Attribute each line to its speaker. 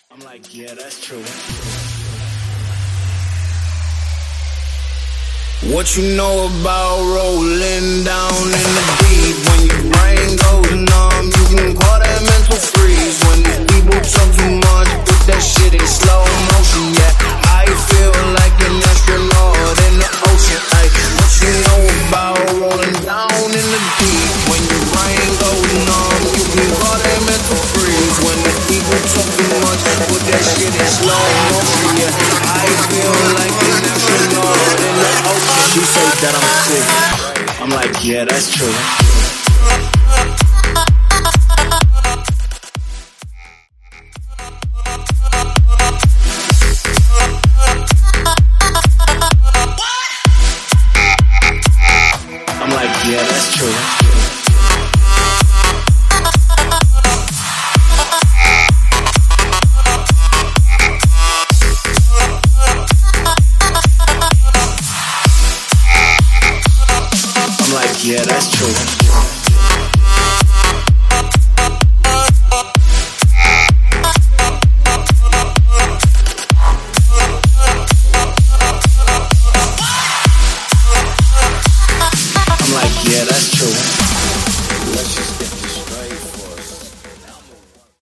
Speaker 1: I'm like, yeah, that's true. What you know about rolling down in the deep? When your brain goes numb, you can call that mental freeze. When these people talk too much, put that shit in slow motion. Yeah, I feel like an astronaut in the ocean. Ay, what you know about rolling down in the deep? When your brain goes numb, you can call that mental freeze. When the people talk too much, put that shit in slow motion. Yeah, I feel like an astronaut in the ocean. She say that I'm sick. I'm like, yeah, that's true. I'm like, yeah, that's true. Yeah, that's true.